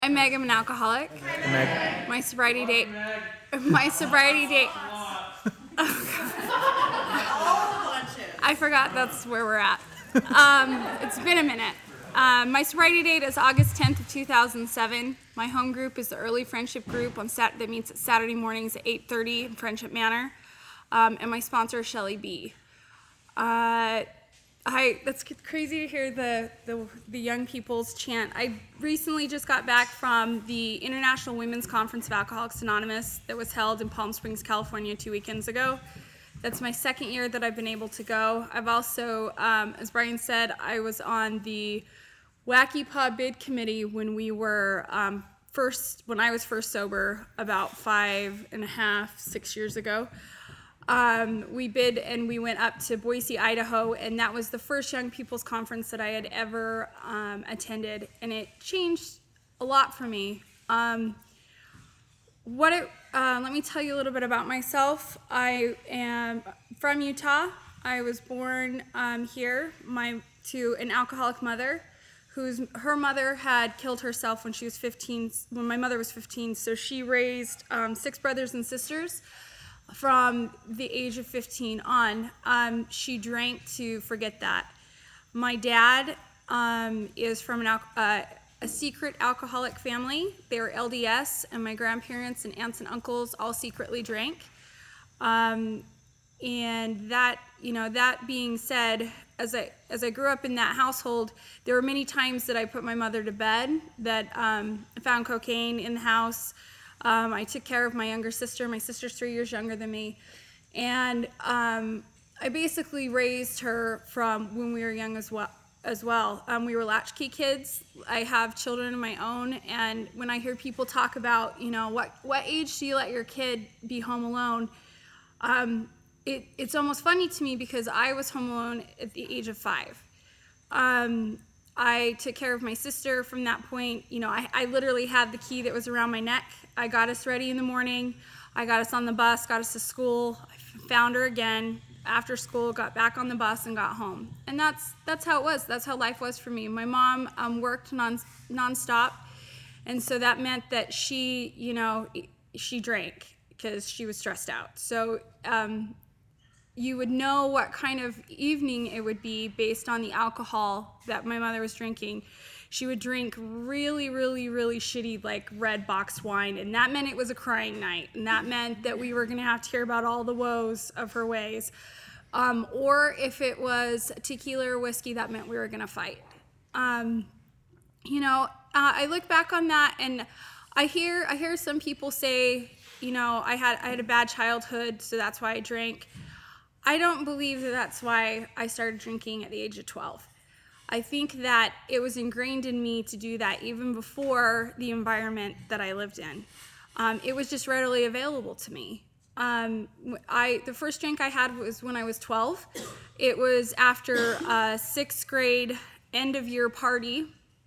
I'm Meg. I'm an alcoholic. Meg. My sobriety date. My sobriety date. I forgot that's where we're at. It's been a minute. My sobriety date is August 10th of 2007. My home group is the Early Friendship Group that meets Saturday mornings at 8:30 in Friendship Manor. And my sponsor is Shelly B. That's crazy to hear the young people's chant. I recently just got back from the International Women's Conference of Alcoholics Anonymous that was held in Palm Springs, California 2 weekends ago. That's my second year that I've been able to go. I've also, as Brian said, I was on the Wacky Paw Bid Committee when we were when I was first sober about 5.5, 6 years ago. We bid and we went up to Boise, Idaho, and that was the first Young People's Conference that I had ever attended, and it changed a lot for me. Let me tell you a little bit about myself. I am from Utah. I was born here to an alcoholic mother her mother had killed herself when she was 15, when my mother was 15, so she raised 6 brothers and sisters. From the age of 15 on, she drank to forget that. My dad is from a secret alcoholic family. They were LDS, and my grandparents and aunts and uncles all secretly drank. And that being said, as I grew up in that household, there were many times that I put my mother to bed, that I found cocaine in the house. I took care of my younger sister. My sister's 3 years younger than me. And I basically raised her from when we were young as well. We were latchkey kids. I have children of my own. And when I hear people talk about, what age do you let your kid be home alone? It's almost funny to me because I was home alone at the age of 5. I took care of my sister from that point. I literally had the key that was around my neck. I got us ready in the morning. I got us on the bus, got us to school. I found her again after school, got back on the bus, and got home. And that's how it was. That's how life was for me. My mom worked nonstop, and so that meant that she drank because she was stressed out. So you would know what kind of evening it would be based on the alcohol that my mother was drinking. She would drink really, really, really shitty, like, red box wine, and that meant it was a crying night, and that meant that we were going to have to hear about all the woes of her ways. Or if it was tequila or whiskey, that meant we were going to fight. I look back on that, and I hear some people say, I had a bad childhood, so that's why I drank. I don't believe that that's why I started drinking at the age of 12. I think that it was ingrained in me to do that even before the environment that I lived in. It was just readily available to me. The first drink I had was when I was 12. It was after a 6th grade end of year party,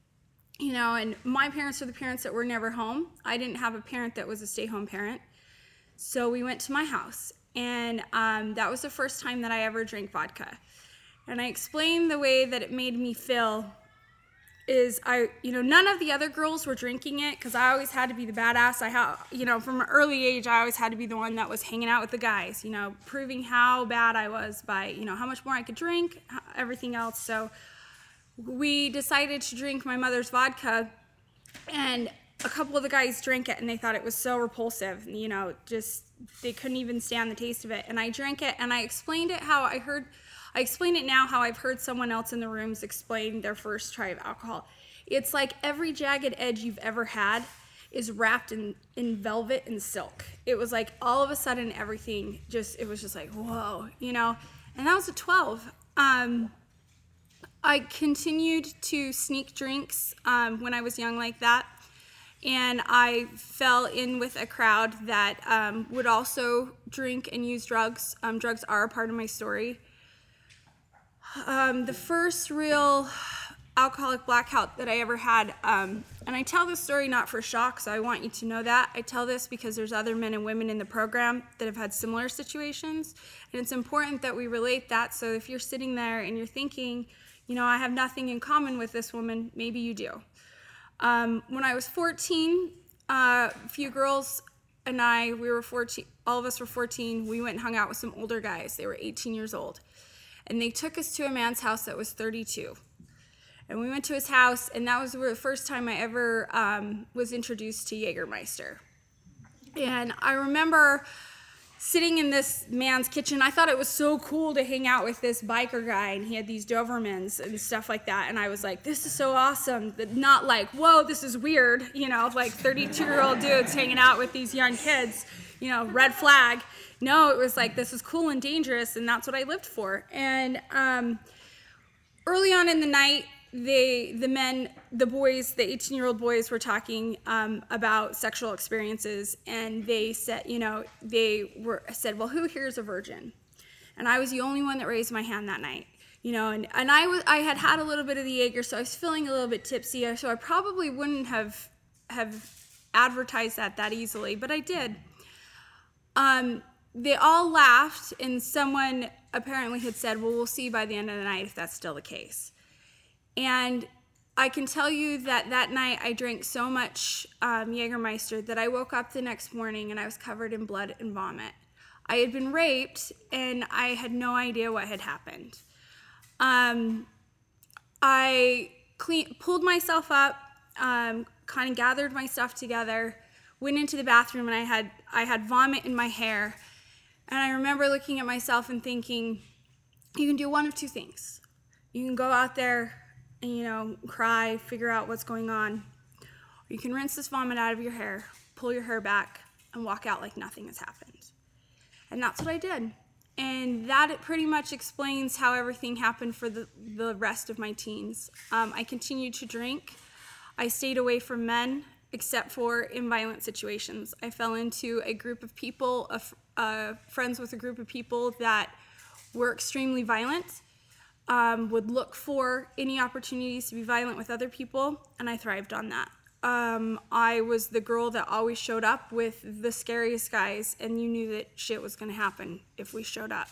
and my parents were the parents that were never home. I didn't have a parent that was a stay-home parent. So we went to my house, and that was the first time that I ever drank vodka. And I explained the way that it made me feel is none of the other girls were drinking it because I always had to be the badass. From an early age, I always had to be the one that was hanging out with the guys, proving how bad I was by, how much more I could drink, everything else. So we decided to drink my mother's vodka, and a couple of the guys drank it, and they thought it was so repulsive, they couldn't even stand the taste of it. And I drank it, and I explained it how I explain it now how I've heard someone else in the rooms explain their first try of alcohol. It's like every jagged edge you've ever had is wrapped in velvet and silk. It was like all of a sudden everything it was just like, whoa, and that was at 12. I continued to sneak drinks when I was young like that, and I fell in with a crowd that would also drink and use drugs. Drugs are a part of my story. The first real alcoholic blackout that I ever had, and I tell this story not for shock, so I want you to know that. I tell this because there's other men and women in the program that have had similar situations, and it's important that we relate that. So if you're sitting there and you're thinking, I have nothing in common with this woman, maybe you do. When I was 14, a few girls and we were 14, all of us were 14. We went and hung out with some older guys. They were 18 years old. And they took us to a man's house that was 32. And we went to his house, and that was the first time I ever was introduced to Jägermeister. And I remember sitting in this man's kitchen. I thought it was so cool to hang out with this biker guy, and he had these Dobermans and stuff like that. And I was like, this is so awesome. Not like, whoa, this is weird, like 32-year-old dudes hanging out with these young kids, red flag. No, it was like, this is cool and dangerous, and that's what I lived for. And early on in the night, the boys, the 18-year-old boys were talking about sexual experiences, and they said, said, well, who here is a virgin? And I was the only one that raised my hand that night, and I had a little bit of the Jaeger, so I was feeling a little bit tipsy, so I probably wouldn't have advertised that easily, but I did. They all laughed, and someone apparently had said, well, we'll see by the end of the night if that's still the case. And I can tell you that night I drank so much Jägermeister that I woke up the next morning and I was covered in blood and vomit. I had been raped, and I had no idea what had happened. I pulled myself up, kind of gathered my stuff together, went into the bathroom, and I had vomit in my hair. And I remember looking at myself and thinking, you can do one of two things. You can go out there and, cry, figure out what's going on. Or you can rinse this vomit out of your hair, pull your hair back, and walk out like nothing has happened. And that's what I did. And that pretty much explains how everything happened for the rest of my teens. I continued to drink. I stayed away from men, except for in violent situations. I fell into a group of people, friends with a group of people that were extremely violent, would look for any opportunities to be violent with other people, and I thrived on that. I was the girl that always showed up with the scariest guys, and you knew that shit was going to happen if we showed up.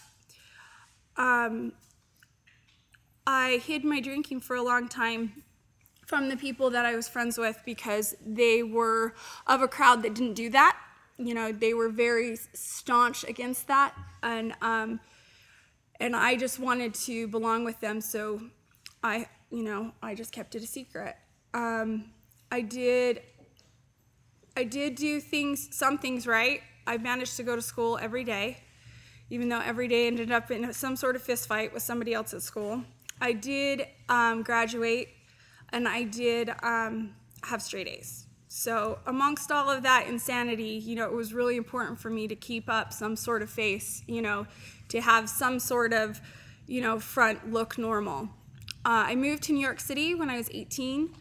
I hid my drinking for a long time from the people that I was friends with because they were of a crowd that didn't do that. They were very staunch against that, and I just wanted to belong with them, so I just kept it a secret. I did do some things right. I managed to go to school every day, even though every day ended up in some sort of fist fight with somebody else at school. I did graduate, and I did have straight A's. So amongst all of that insanity, it was really important for me to keep up some sort of face, to have some sort of, front look normal. I moved to New York City when I was 18,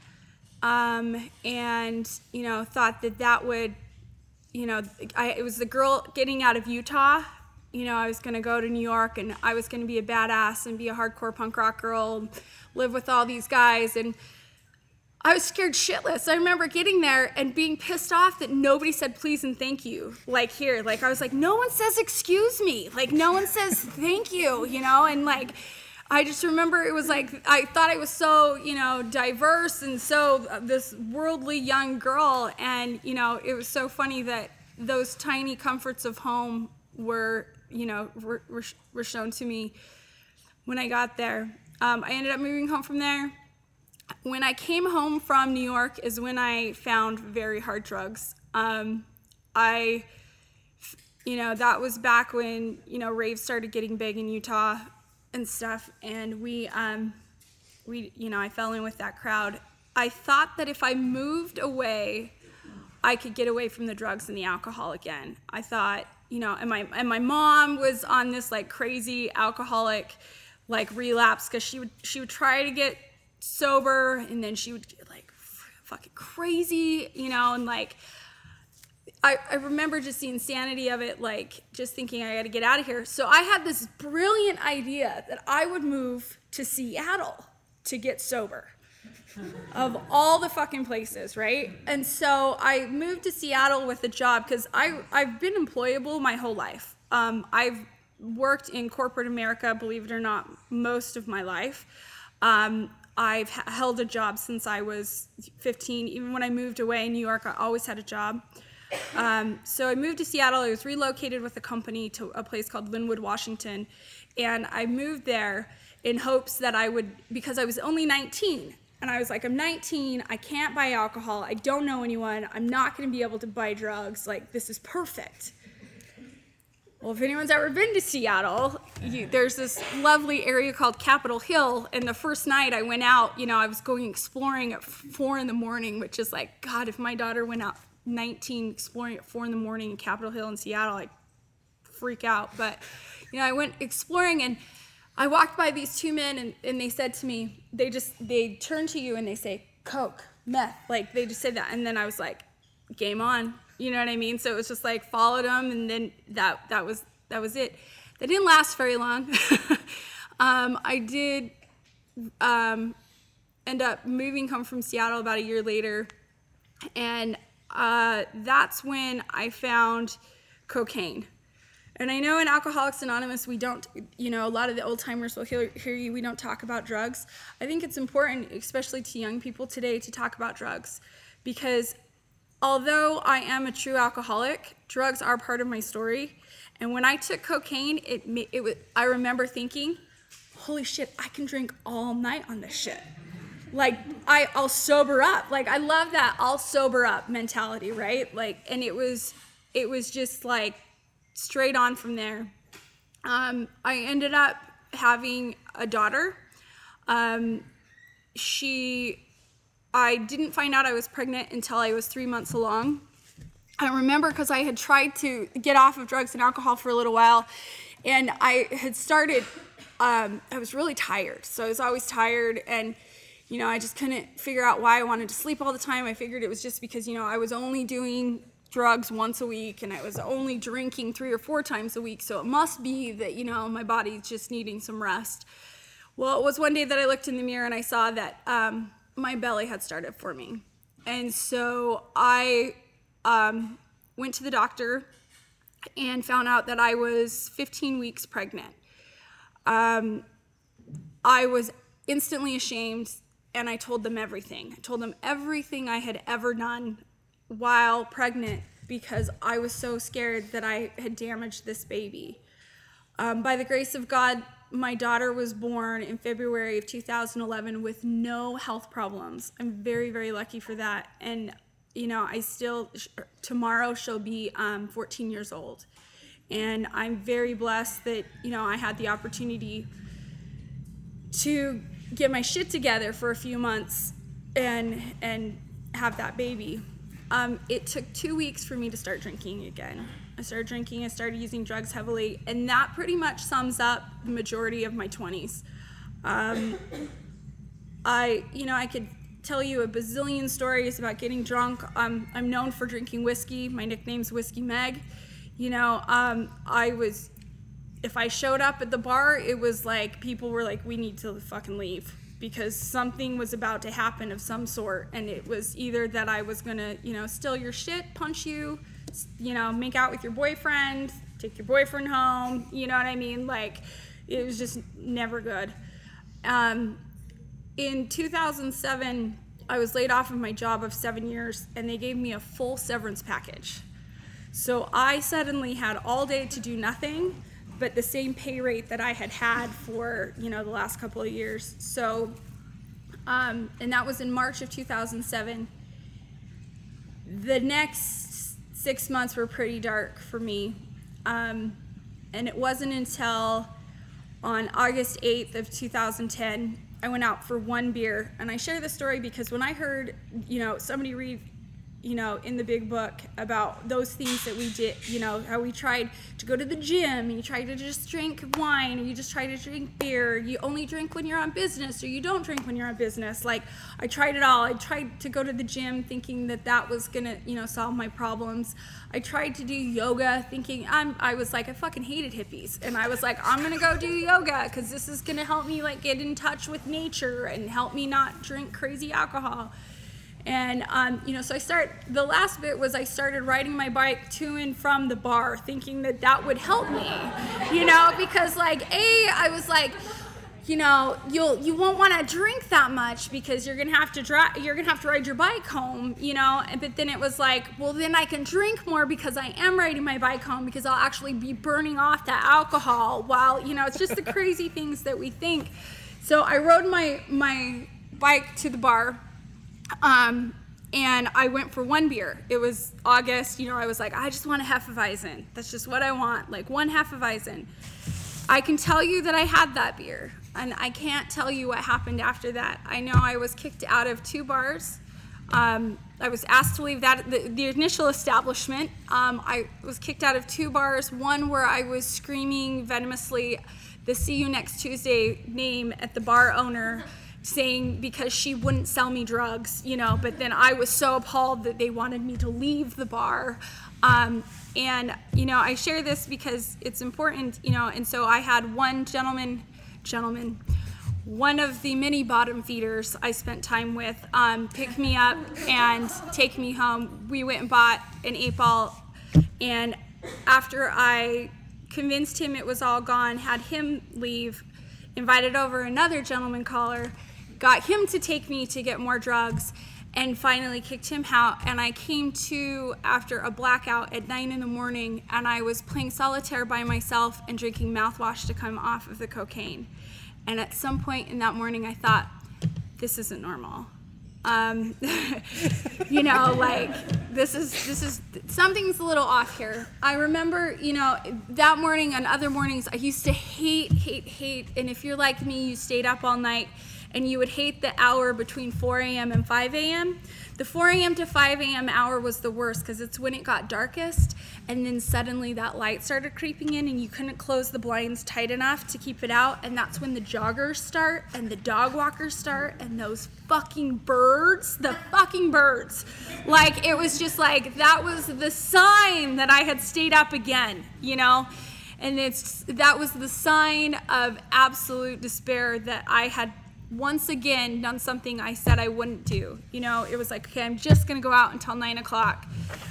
and, thought that would, it was the girl getting out of Utah. I was going to go to New York, and I was going to be a badass and be a hardcore punk rock girl and live with all these guys, and I was scared shitless. I remember getting there and being pissed off that nobody said please and thank you. Like here, I was like, no one says excuse me. No one says thank you, and I just remember it was I thought I was so, diverse and so this worldly young girl. And, it was so funny that those tiny comforts of home were shown to me when I got there. I ended up moving home from there. When I came home from New York is when I found very hard drugs. That was back when, raves started getting big in Utah and stuff, and I fell in with that crowd. I thought that if I moved away, I could get away from the drugs and the alcohol again. I thought, and my mom was on this crazy alcoholic relapse because she would try to get sober, and then she would get fucking crazy, and I remember just the insanity of it, just thinking I got to get out of here. So I had this brilliant idea that I would move to Seattle to get sober, of all the fucking places, right? And so I moved to Seattle with a job because I've been employable my whole life. I've worked in corporate America, believe it or not, most of my life. I've held a job since I was 15. Even when I moved away in New York, I always had a job. So I moved to Seattle. I was relocated with a company to a place called Lynnwood, Washington. And I moved there in hopes that I would, because I was only 19. And I was like, I'm 19, I can't buy alcohol, I don't know anyone, I'm not gonna be able to buy drugs, like, this is perfect. Well, if anyone's ever been to Seattle, there's this lovely area called Capitol Hill, and the first night I went out, I was going exploring at 4 in the morning, which is like, God, if my daughter went out 19 exploring at 4 in the morning in Capitol Hill in Seattle, I'd freak out. But, I went exploring, and I walked by these two men, and they said to me, they turn to you and they say, Coke, meth, like they just said that. And then I was like, game on, you know what I mean? So it was just like, followed them, and then that was it. That didn't last very long. I did end up moving home from Seattle about a year later, and that's when I found cocaine. And I know in Alcoholics Anonymous, we don't, a lot of the old timers will hear you, we don't talk about drugs. I think it's important, especially to young people today, to talk about drugs. Because although I am a true alcoholic, drugs are part of my story. And when I took cocaine, I remember thinking, holy shit, I can drink all night on this shit. Like, I'll sober up. Like, I love that I'll sober up mentality, right? Like, and it was just like, straight on from there. I ended up having a daughter. I didn't find out I was pregnant until I was 3 months along. I remember because I had tried to get off of drugs and alcohol for a little while, and I had started, I was really tired. So I was always tired, and I just couldn't figure out why I wanted to sleep all the time. I figured it was just because, I was only doing drugs once a week, and I was only drinking 3 or 4 times a week, so it must be that, my body's just needing some rest. Well, it was one day that I looked in the mirror and I saw that my belly had started forming. And so I went to the doctor and found out that I was 15 weeks pregnant. I was instantly ashamed, and I told them everything. I told them everything I had ever done while pregnant, because I was so scared that I had damaged this baby. By the grace of God, my daughter was born in February of 2011 with no health problems. I'm very, very lucky for that. And, tomorrow she'll be 14 years old. And I'm very blessed that, I had the opportunity to get my shit together for a few months and have that baby. It took 2 weeks for me to start drinking again. I started drinking, I started using drugs heavily, and that pretty much sums up the majority of my 20s. I could tell you a bazillion stories about getting drunk. I'm known for drinking whiskey. My nickname's Whiskey Meg. If I showed up at the bar, it was like, people were like, we need to fucking leave, because something was about to happen of some sort, and it was either that I was gonna, steal your shit, punch you, make out with your boyfriend, take your boyfriend home, you know what I mean? Like, it was just never good. In 2007, I was laid off of my job of 7 years, and they gave me a full severance package. So I suddenly had all day to do nothing, but the same pay rate that I had for, the last couple of years. So, and that was in March of 2007. The next 6 months were pretty dark for me. And it wasn't until on August 8th of 2010, I went out for one beer. And I share this story because when I heard, somebody read, in the big book about those things that we did, how we tried to go to the gym, and you tried to just drink wine, or you just try to drink beer, you only drink when you're on business, or you don't drink when you're on business. Like, I tried it all. I tried to go to the gym thinking that was gonna, solve my problems. I tried to do yoga thinking, I was like, I fucking hated hippies. And I was like, I'm gonna go do yoga because this is gonna help me like get in touch with nature and help me not drink crazy alcohol. And, so the last bit was I started riding my bike to and from the bar thinking that would help me, because I was like, you know, you won't want to drink that much because you're gonna have to ride your bike home, you know. But then it was like, well, then I can drink more because I am riding my bike home, because I'll actually be burning off that alcohol while, you know, it's just the crazy things that we think. So I rode my bike to the bar, and I went for one beer. It was August, you know, I was like, I just want a Hefeweizen. That's just what I want, like one Hefeweizen. I can tell you that I had that beer, and I can't tell you what happened after that. I know I was kicked out of 2 bars. I was asked to leave the initial establishment. I was kicked out of 2 bars, one where I was screaming venomously the "See You Next Tuesday" name at the bar owner, saying because she wouldn't sell me drugs, you know, but then I was so appalled that they wanted me to leave the bar. And, you know, I share this because it's important, you know, and so I had one gentleman, one of the many bottom feeders I spent time with, pick me up and take me home. We went and bought an 8-ball, and after I convinced him it was all gone, had him leave, invited over another gentleman caller, got him to take me to get more drugs, and finally kicked him out. And I came to after a blackout at 9 in the morning, and I was playing solitaire by myself and drinking mouthwash to come off of the cocaine. And at some point in that morning, I thought, this isn't normal. You know, like this is something's a little off here. I remember, you know, that morning and other mornings I used to hate, and if you're like me, you stayed up all night and you would hate the hour between 4 a.m. and 5 a.m. The 4 a.m. to 5 a.m. hour was the worst because it's when it got darkest, and then suddenly that light started creeping in and you couldn't close the blinds tight enough to keep it out, and that's when the joggers start and the dog walkers start, and those fucking birds, like it was just like that was the sign that I had stayed up again, you know. And that was the sign of absolute despair that I had once again done something I said I wouldn't do. You know, it was like, okay, I'm just gonna go out until 9 o'clock.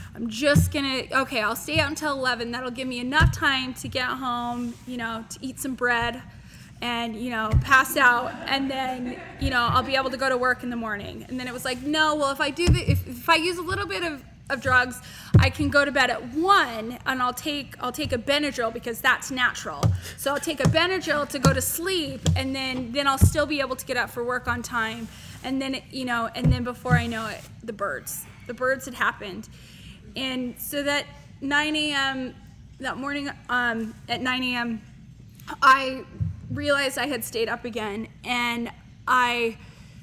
I'll stay out until 11. That'll give me enough time to get home, you know, to eat some bread and, you know, pass out, and then, you know, I'll be able to go to work in the morning. And then it was like, no, well, if I use a little bit of drugs, I can go to bed at 1 and I'll take a Benadryl because that's natural. So I'll take a Benadryl to go to sleep, and then I'll still be able to get up for work on time. And then, you know, and then before I know it, the birds had happened. And so that 9 a.m., that morning, at 9 a.m., I realized I had stayed up again, and I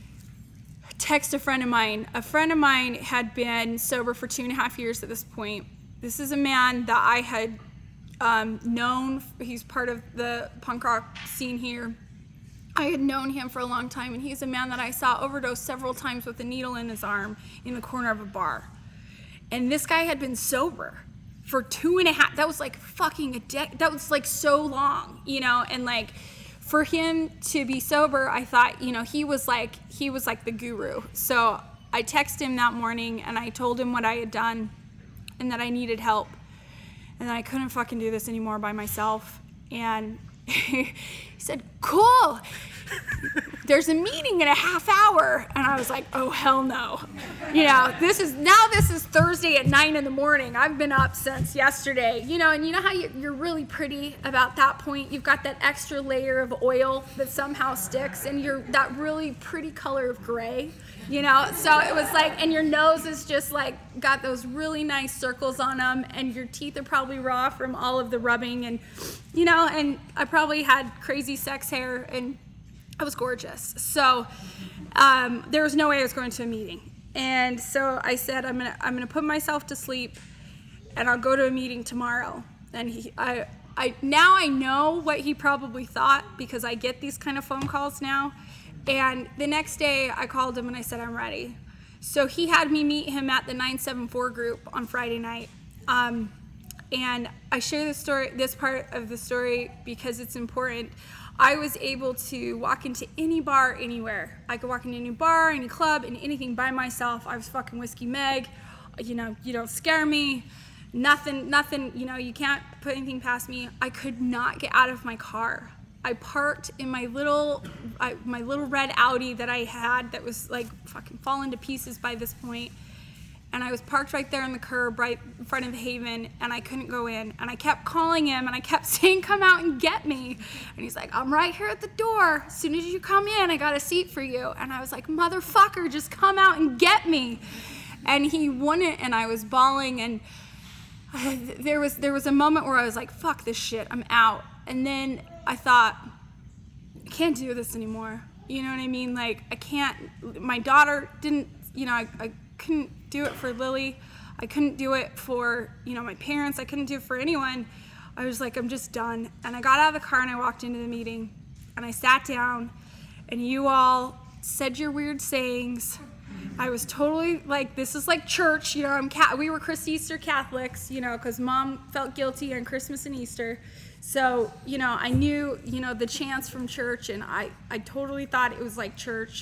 text a friend of mine. A friend of mine had been sober for 2.5 years at this point. This is a man that I had known. He's part of the punk rock scene here. I had known him for a long time, and he's a man that I saw overdose several times with a needle in his arm in the corner of a bar. And this guy had been sober for 2.5, that was like fucking that was like so long, you know. And like for him to be sober, I thought, you know, he was like the guru. So I texted him that morning and I told him what I had done and that I needed help and that I couldn't fucking do this anymore by myself. And he said, cool, there's a meeting in a half hour. And I was like, oh, hell no. You know, this is Thursday at 9 in the morning. I've been up since yesterday, you know, and you know how you're really pretty about that point. You've got that extra layer of oil that somehow sticks, and you're that really pretty color of gray, you know. So it was like, and your nose is just like got those really nice circles on them, and your teeth are probably raw from all of the rubbing, and, you know, and I probably had crazy sex hair, and I was gorgeous. So there was no way I was going to a meeting. And so I said, I'm gonna put myself to sleep, and I'll go to a meeting tomorrow. And now I know what he probably thought, because I get these kind of phone calls now. And the next day I called him and I said, I'm ready. So he had me meet him at the 974 group on Friday night. And I share this part of the story because it's important. I was able to walk into any bar anywhere. I could walk into any bar, any club, and anything by myself. I was fucking Whiskey Meg. You know, you don't scare me. Nothing, you know, you can't put anything past me. I could not get out of my car. I parked in my little red Audi that I had that was like fucking falling to pieces by this point. And I was parked right there on the curb right in front of the Haven, and I couldn't go in. And I kept calling him, and I kept saying, come out and get me. And he's like, I'm right here at the door. As soon as you come in, I got a seat for you. And I was like, motherfucker, just come out and get me. And he wouldn't, and I was bawling. And there was a moment where I was like, fuck this shit, I'm out. And then I thought, I can't do this anymore. You know what I mean? Like, I can't, my daughter didn't, I couldn't do it for Lily. I couldn't do it for, my parents. I couldn't do it for anyone. I was like, I'm just done. And I got out of the car and I walked into the meeting and I sat down and you all said your weird sayings. I was totally like, this is like church, we were Easter Catholics, because Mom felt guilty on Christmas and Easter. So, I knew, the chants from church, and I totally thought it was like church.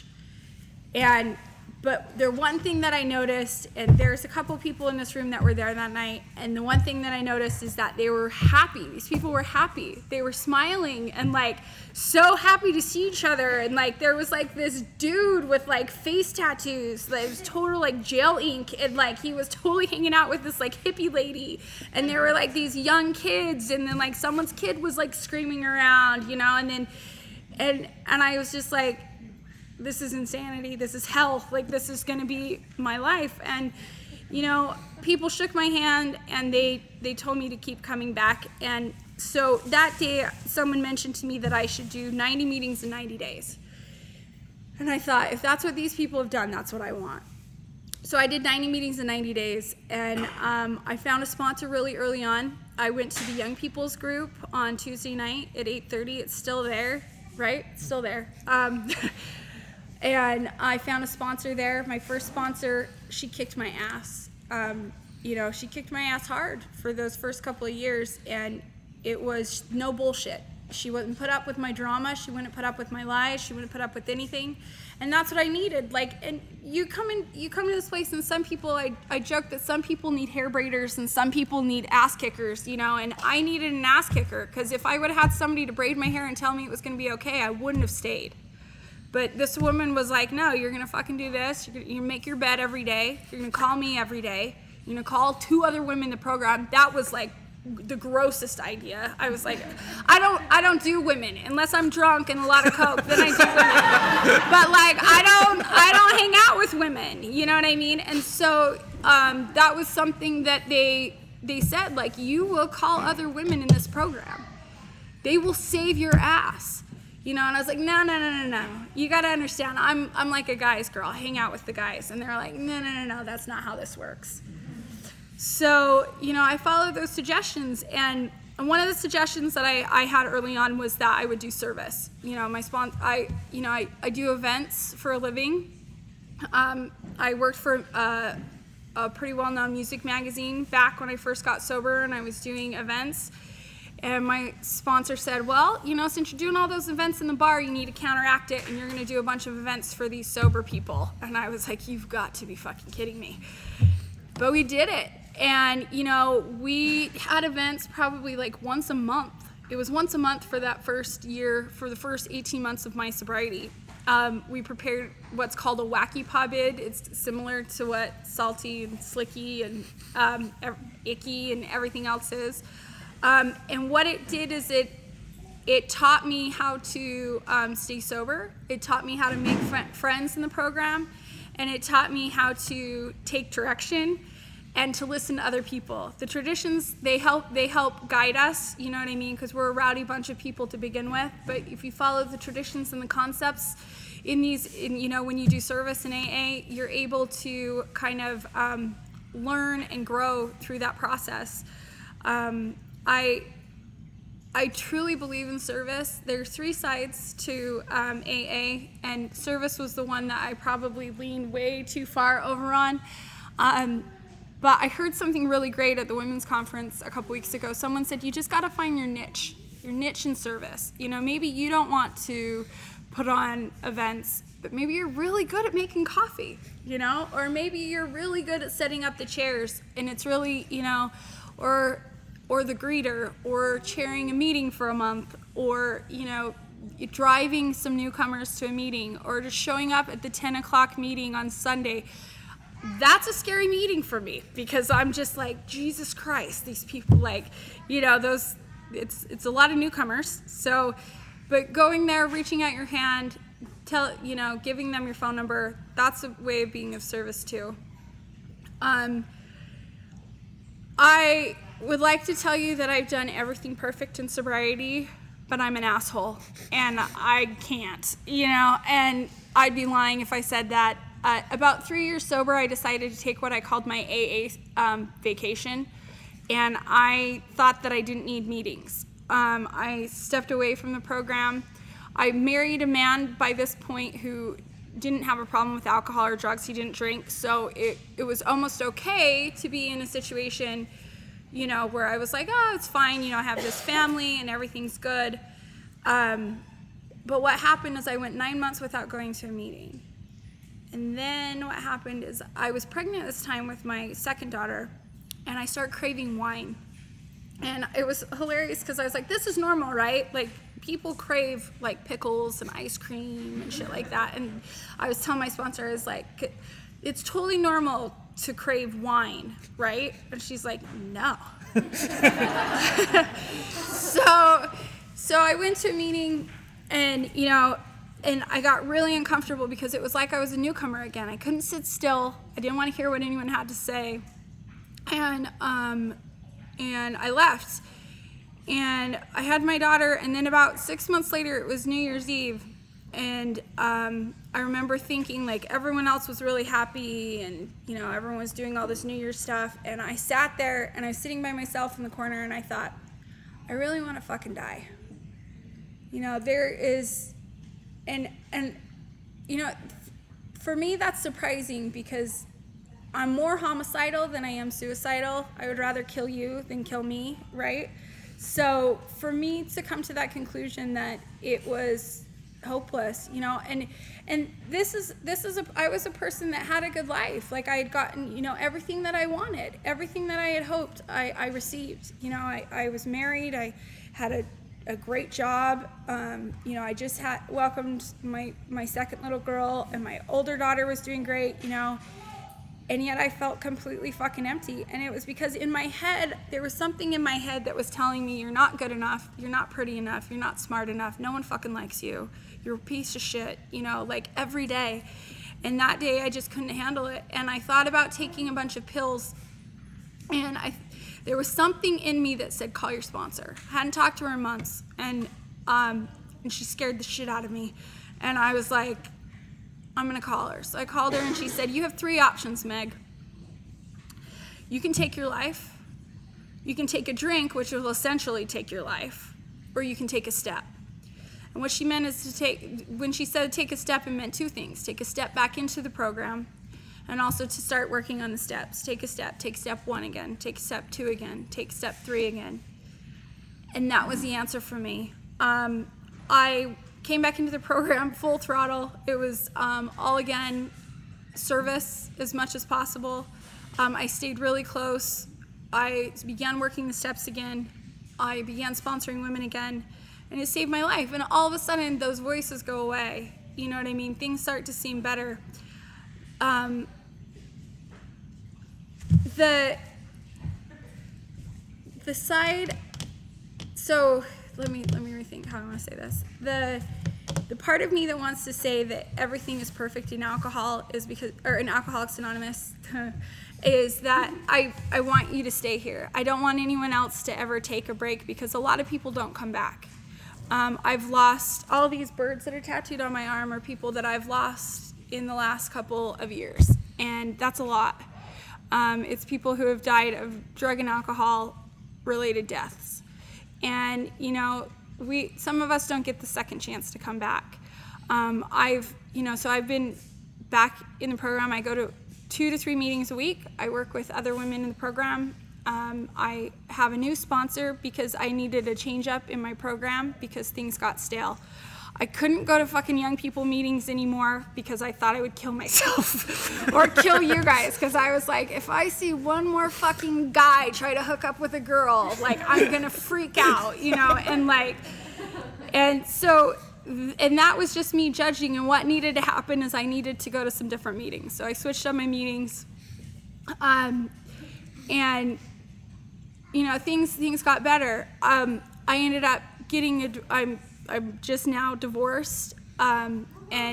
But the one thing that I noticed, and there's a couple people in this room that were there that night, and the one thing that I noticed is that they were happy. These people were happy. They were smiling and like so happy to see each other. And like there was like this dude with like face tattoos that was total like jail ink, and like he was totally hanging out with this like hippie lady. And there were like these young kids, and then like someone's kid was like screaming around, and I was just like, this is insanity, this is hell, like this is gonna be my life. And people shook my hand and they told me to keep coming back. And so that day someone mentioned to me that I should do 90 meetings in 90 days. And I thought, if that's what these people have done, that's what I want. So I did 90 meetings in 90 days, and I found a sponsor really early on. I went to the young people's group on Tuesday night at 8:30. It's still there, right? It's still there. And I found a sponsor there. My first sponsor, she kicked my ass. She kicked my ass hard for those first couple of years, and it was no bullshit. She wouldn't put up with my drama. She wouldn't put up with my lies. She wouldn't put up with anything. And that's what I needed. Like, and you come to this place, and some people, I joke that some people need hair braiders and some people need ass kickers, and I needed an ass kicker, because if I would have had somebody to braid my hair and tell me it was going to be okay, I wouldn't have stayed. But this woman was like, no, you're gonna fucking do this. You're gonna make your bed every day. You're gonna call me every day. You're gonna call 2 other women in the program. That was like the grossest idea. I was like, I don't do women unless I'm drunk and a lot of coke. Then I do women. But like, I don't hang out with women. You know what I mean? And so that was something that they said, like, you will call other women in this program. They will save your ass. And I was like, no. You got to understand, I'm like a guy's girl. I hang out with the guys. And they're like, no, that's not how this works. So, I followed those suggestions. And one of the suggestions that I had early on was that I would do service. I do events for a living. I worked for a pretty well-known music magazine back when I first got sober, and I was doing events. And my sponsor said, well, since you're doing all those events in the bar, you need to counteract it, and you're going to do a bunch of events for these sober people. And I was like, you've got to be fucking kidding me. But we did it. And, we had events probably like once a month. It was once a month for that first year, for the first 18 months of my sobriety. We prepared what's called a wacky paw bid. It's similar to what Salty and Slicky and Icky and everything else is. And what it did is it taught me how to stay sober. It taught me how to make friends in the program, and it taught me how to take direction and to listen to other people. The traditions, they help guide us, you know what I mean? Because we're a rowdy bunch of people to begin with. But if you follow the traditions and the concepts when you do service in AA, you're able to kind of learn and grow through that process. I truly believe in service. There's 3 sides to AA, and service was the one that I probably leaned way too far over on. But I heard something really great at the women's conference a couple weeks ago. Someone said, you just got to find your niche in service. Maybe you don't want to put on events, but maybe you're really good at making coffee, or maybe you're really good at setting up the chairs, and it's really, or or the greeter, or chairing a meeting for a month, or, driving some newcomers to a meeting, or just showing up at the 10 o'clock meeting on Sunday. That's a scary meeting for me, because I'm just like, Jesus Christ, these people, it's a lot of newcomers. So, but going there, reaching out your hand, giving them your phone number, that's a way of being of service too. I would like to tell you that I've done everything perfect in sobriety, but I'm an asshole, and I can't, and I'd be lying if I said that. About 3 years sober, I decided to take what I called my AA vacation, and I thought that I didn't need meetings. I stepped away from the program. I married a man by this point who didn't have a problem with alcohol or drugs. He didn't drink, so it was almost okay to be in a situation, where I was like, oh, it's fine, I have this family and everything's good. But what happened is I went 9 months without going to a meeting. And then what happened is I was pregnant at this time with my second daughter, and I started craving wine. And it was hilarious because I was like, this is normal, right? Like, people crave like pickles and ice cream and shit like that. And I was telling my sponsor, I was like, it's totally normal to crave wine, right? And she's like, no. So I went to a meeting, and and I got really uncomfortable because it was like I was a newcomer again. I couldn't sit still. I didn't want to hear what anyone had to say. And I left. And I had my daughter, and then about 6 months later, it was New Year's Eve. And I remember thinking, like, everyone else was really happy, and, everyone was doing all this New Year's stuff. And I sat there, and I was sitting by myself in the corner, and I thought, I really want to fucking die. There is, and for me, that's surprising, because I'm more homicidal than I am suicidal. I would rather kill you than kill me, right? So for me to come to that conclusion that it was hopeless, and I was a person that had a good life. Like, I had gotten, everything that I wanted, everything that I had hoped, I received. I was married, I had a great job. I just had welcomed my second little girl, and my older daughter was doing great, and yet I felt completely fucking empty. And it was because in my head, there was something in my head that was telling me, you're not good enough, you're not pretty enough, you're not smart enough, no one fucking likes you, you're a piece of shit, like every day. And that day I just couldn't handle it. And I thought about taking a bunch of pills, and there was something in me that said, call your sponsor. I hadn't talked to her in months, and she scared the shit out of me. And I was like, I'm gonna call her. So I called her, and she said, you have 3 options, Meg. You can take your life, you can take a drink, which will essentially take your life, or you can take a step. And what she meant is when she said take a step, it meant 2 things. Take a step back into the program, and also to start working on the steps. Take step 1 again, take step 2 again, take step 3 again. And that was the answer for me. I came back into the program full throttle. It was all again, service as much as possible. I stayed really close. I began working the steps again. I began sponsoring women again, and it saved my life. And all of a sudden, those voices go away. You know what I mean? Things start to seem better. The side, so let me rethink how I want to say this. The part of me that wants to say that everything is perfect in alcohol is because, or in Alcoholics Anonymous, is that I want you to stay here. I don't want anyone else to ever take a break, because a lot of people don't come back. I've lost all these birds that are tattooed on my arm are people that I've lost in the last couple of years, and that's a lot. It's people who have died of drug and alcohol related deaths. And, some of us don't get the second chance to come back. So I've been back in the program. I go to 2 to 3 meetings a week. I work with other women in the program. I have a new sponsor because I needed a change up in my program because things got stale. I couldn't go to fucking young people meetings anymore because I thought I would kill myself or kill you guys, because I was like, if I see one more fucking guy try to hook up with a girl, like, I'm gonna freak out, you know, and that was just me judging, and what needed to happen is I needed to go to some different meetings. So I switched up my meetings, and you know, things got better. I ended up getting I'm just now divorced, and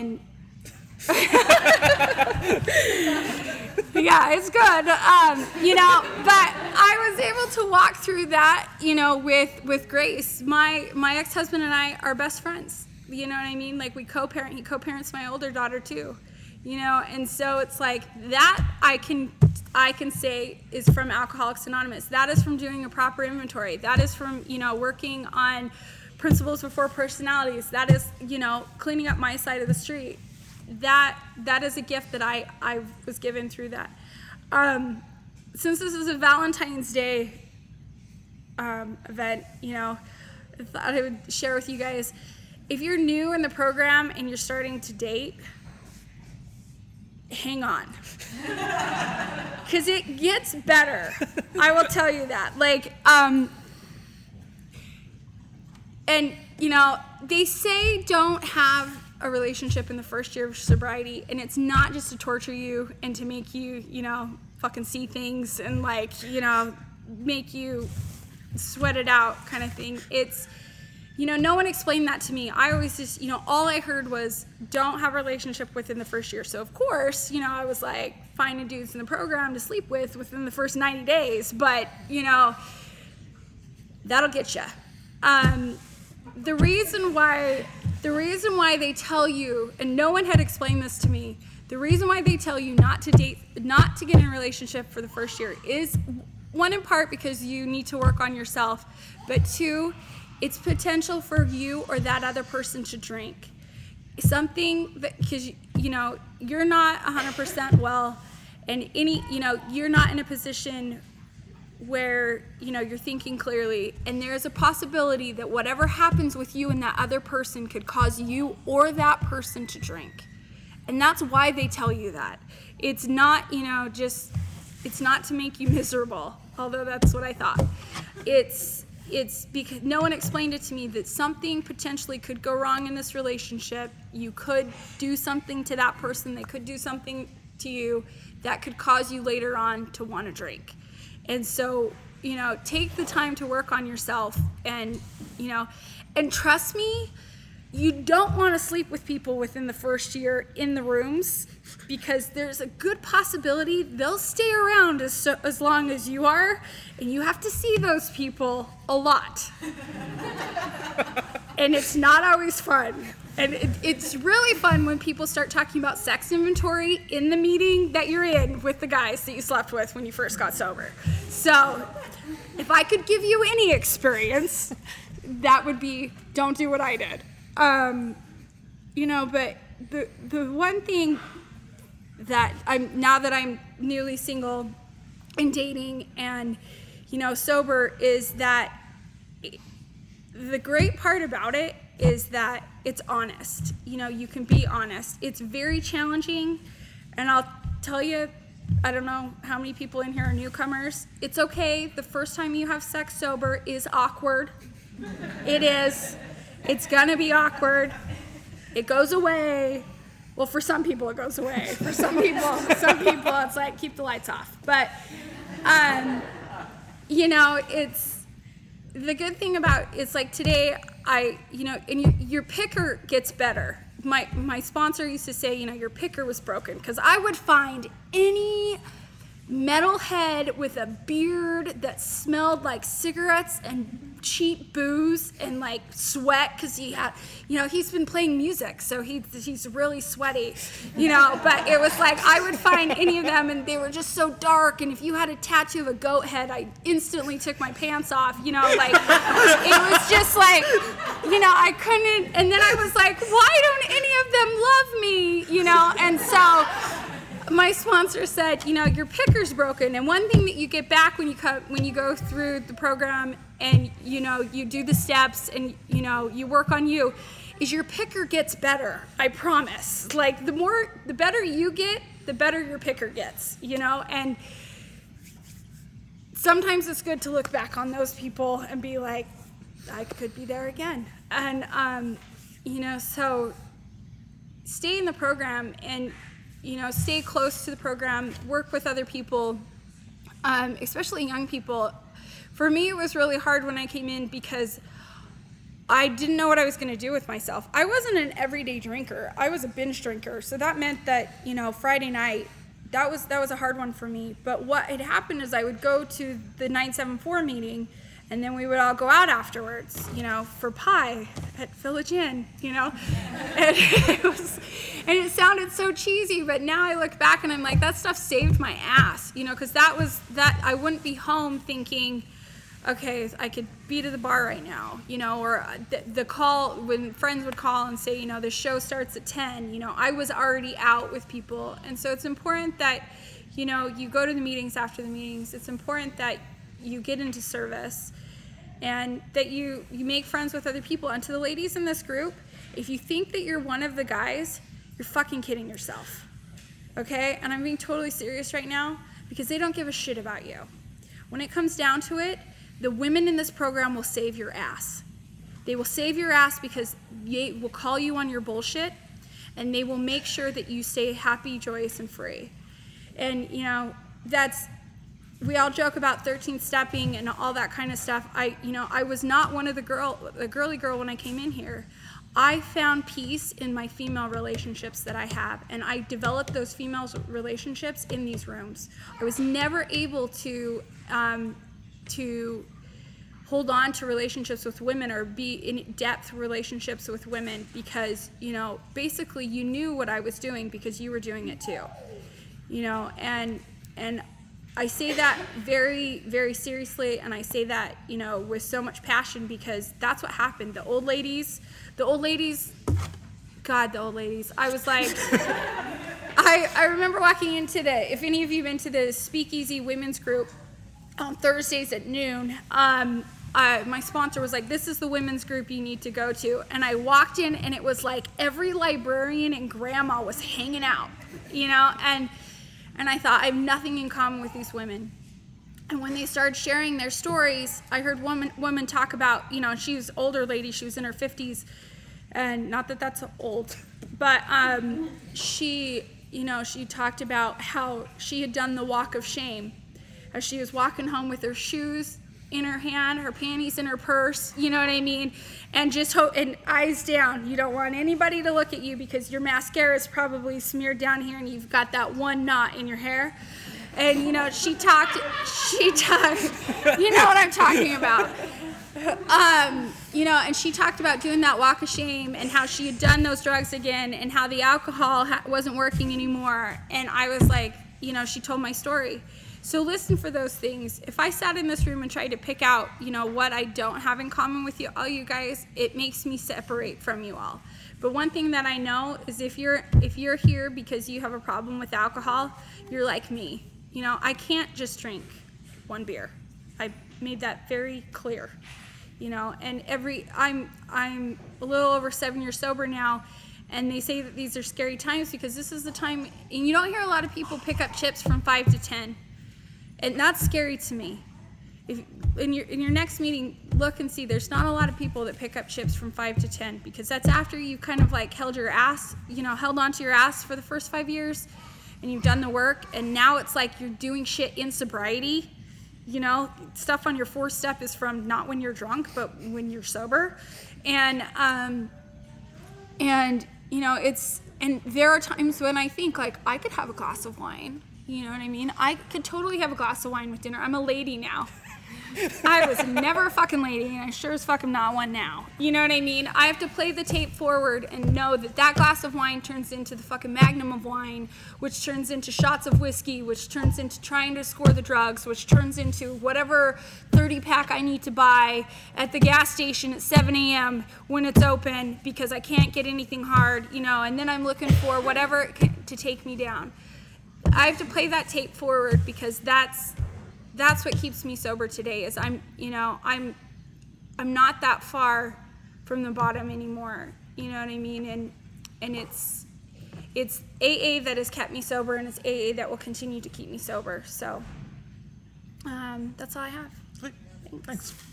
yeah, it's good, you know, but I was able to walk through that, you know, with Grace. My ex-husband and I are best friends, you know what I mean? Like, we co-parent. He co-parents my older daughter too, you know, and so it's like that I can say is from Alcoholics Anonymous. That is from doing a proper inventory. That is from, you know, working on principles before personalities. That is, you know, cleaning up my side of the street. That is a gift that I was given through that. Since this is a Valentine's Day event, you know, I thought I would share with you guys, if you're new in the program and you're starting to date, hang on, because it gets better. I will tell you that. Like, and you know, they say don't have a relationship in the first year of sobriety, and it's not just to torture you and to make you, you know, fucking see things and, like, you know, make you sweat it out kind of thing. It's, you know, no one explained that to me. I always just, you know, all I heard was don't have a relationship within the first year. So of course, you know, I was like finding dudes in the program to sleep with within the first 90 days, but you know, that'll get you. The reason why they tell you, and no one had explained this to me, the reason why they tell you not to date, not to get in a relationship for the first year is, one, in part because you need to work on yourself, but two, it's potential for you or that other person to drink. Something that, because, you know, you're not 100% well, and you know, you're not in a position where, you know, you're thinking clearly, and there's a possibility that whatever happens with you and that other person could cause you or that person to drink. And that's why they tell you that. It's not, you know, just, it's not to make you miserable, although that's what I thought. It's because no one explained it to me that something potentially could go wrong in this relationship. You could do something to that person, they could do something to you that could cause you later on to want to drink. And so, you know, take the time to work on yourself, and, you know, and trust me, you don't want to sleep with people within the first year in the rooms, because there's a good possibility they'll stay around as long as you are, and you have to see those people a lot. And it's not always fun. And it's really fun when people start talking about sex inventory in the meeting that you're in with the guys that you slept with when you first got sober. So if I could give you any experience, that would be, don't do what I did. You know, but the one thing that now that I'm newly single and dating and, you know, sober, is that the great part about it is that it's honest. You know, you can be honest. It's very challenging, and I'll tell you, I don't know how many people in here are newcomers. It's okay. The first time you have sex sober is awkward. It is. It's gonna be awkward. It goes away. Well, for some people it goes away. For some people it's like, keep the lights off. But, you know, it's, the good thing about, it's like today, you know, and your picker gets better. My sponsor used to say, you know, your picker was broken, because I would find any metalhead with a beard that smelled like cigarettes and cheap booze and like sweat, because he had, you know, he's been playing music, so he's really sweaty, you know. But it was like I would find any of them, and they were just so dark. And if you had a tattoo of a goat head, I instantly took my pants off, you know. Like it was just like, you know, I couldn't. And then I was like, why don't any of them love me, you know? And so my sponsor said, you know, your picker's broken, and one thing that you get back when you go through the program and, you know, you do the steps and, you know, you work on you, is your picker gets better. I promise. Like the better you get, the better your picker gets, you know? And sometimes it's good to look back on those people and be like, I could be there again. And, you know, so stay in the program and, you know, stay close to the program, work with other people, especially young people. For me, it was really hard when I came in because I didn't know what I was going to do with myself. I wasn't an everyday drinker. I was a binge drinker. So that meant that, you know, Friday night, that was a hard one for me. But what had happened is I would go to the 974 meeting, and then we would all go out afterwards, you know, for pie at Village Inn, you know. And it sounded so cheesy, but now I look back and I'm like, that stuff saved my ass, you know, because I wouldn't be home thinking, okay, I could be to the bar right now, you know, or the call, when friends would call and say, you know, the show starts at 10, you know, I was already out with people. And so it's important that, you know, you go to the meetings after the meetings. It's important that you get into service and that you make friends with other people. And to the ladies in this group, if you think that you're one of the guys, you're fucking kidding yourself, okay? And I'm being totally serious right now because they don't give a shit about you. When it comes down to it, the women in this program will save your ass. They will save your ass because they will call you on your bullshit, and they will make sure that you stay happy, joyous, and free. And, you know, we all joke about 13 stepping and all that kind of stuff. I was not one of the girly girl when I came in here. I found peace in my female relationships that I have, and I developed those female relationships in these rooms. I was never able to hold on to relationships with women or be in depth relationships with women because, you know, basically you knew what I was doing because you were doing it too, you know, and I say that very, very seriously, and I say that, you know, with so much passion because that's what happened. The old ladies, God, the old ladies. I was like, I remember walking into if any of you have been to the Speakeasy Women's Group on Thursdays at noon, my sponsor was like, this is the women's group you need to go to. And I walked in and it was like every librarian and grandma was hanging out, you know, and I thought, I have nothing in common with these women. And when they started sharing their stories, I heard woman talk about, you know, she was an older lady, she was in her 50s, and not that that's old, but she talked about how she had done the walk of shame as she was walking home with her shoes in her hand, her panties in her purse, you know what I mean? And just and eyes down. You don't want anybody to look at you because your mascara is probably smeared down here and you've got that one knot in your hair. And, you know, she talked, you know what I'm talking about. You know, and she talked about doing that walk of shame and how she had done those drugs again and how the alcohol wasn't working anymore. And I was like, you know, she told my story. So listen for those things. If I sat in this room and tried to pick out, you know, what I don't have in common with all you guys, it makes me separate from you all. But one thing that I know is if you're here because you have a problem with alcohol, you're like me. You know, I can't just drink one beer. I made that very clear. You know, and I'm a little over 7 years sober now, and they say that these are scary times because this is the time, and you don't hear a lot of people pick up chips from 5 to 10. And that's scary to me. If in your next meeting, look and see, there's not a lot of people that pick up chips from 5 to 10 because that's after you kind of like held onto your ass for the first 5 years and you've done the work, and now it's like you're doing shit in sobriety. You know, stuff on your 4th step is from not when you're drunk, but when you're sober. And you know, and there are times when I think like I could have a glass of wine. You know what I mean? I could totally have a glass of wine with dinner. I'm a lady now. I was never a fucking lady, and I sure as fuck am not one now. You know what I mean? I have to play the tape forward and know that that glass of wine turns into the fucking magnum of wine, which turns into shots of whiskey, which turns into trying to score the drugs, which turns into whatever 30-pack I need to buy at the gas station at 7 a.m. when it's open because I can't get anything hard, you know, and then I'm looking for whatever to take me down. I have to play that tape forward because that's what keeps me sober today is I'm not that far from the bottom anymore. You know what I mean? And it's AA that has kept me sober, and it's AA that will continue to keep me sober. So that's all I have. Sweet. Thanks.